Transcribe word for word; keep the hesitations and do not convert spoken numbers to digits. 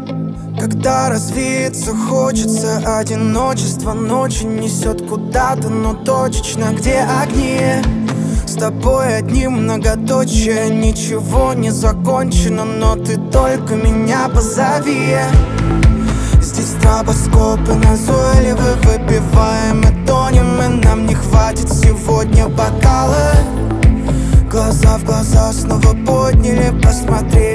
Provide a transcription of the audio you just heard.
Когда развеяться хочется, одиночество ночи несет куда-то, но точечно, где огни. С тобой одним многоточие, ничего не закончено, но ты только меня позови. Здесь стробоскопы назойливы, выпиваем и тонем, и нам не хватит сегодня бокала. Глаза в глаза снова подняли, посмотри